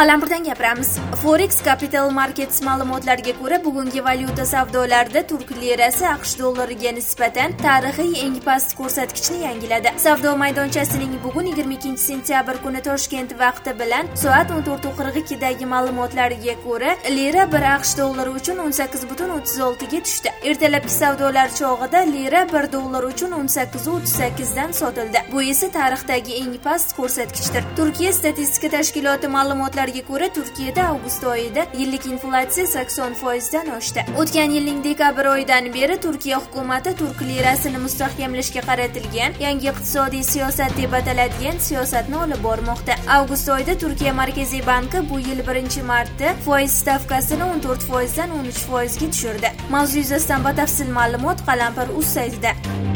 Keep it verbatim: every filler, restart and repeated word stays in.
Qalampirdan gapiramiz. Forex Capital Markets ma'lumotlariga ko'ra, bugungi valyuta savdolarida turk lirasi AQSh dollariga nisbatan tarixiy eng past ko'rsatkichni yangiladi. Savdo maydonchasining bugun yigirma ikkinchi sentyabr kuni Toshkent vaqti bilan soat o'n to'rt qirq ikki dagi ma'lumotlariga ko'ra, lira bir AQSh dollari uchun o'n sakkiz butun o'ttiz olti ga tushdi. Ertalabki savdolar chog'ida lira bir dollar uchun o'n sakkiz o'ttiz sakkiz dan sotildi. Bu esa tarixdagi eng past ko'rsatkichdir. Turkiya statistika tashkiloti ma'lumotlariga ko'ra, Turkiyada avgust oyida yillik inflyatsiya sakson foiz dan oshdi. O'tgan yilning dekabr oyidan beri Turkiya hukumati turk lirasini mustahkamlashga qaratilgan yangi iqtisodiy siyosat deb ataladigan siyosatni olib bormoqda. Avgust oyida Turkiya Markaziy banki bu yil birinchi marta foiz stavkasini o'n to'rt foiz dan o'n uch foiz ga tushirdi. Mavzu yuzasidan batafsil ma'lumot Qalampir.uz saytida.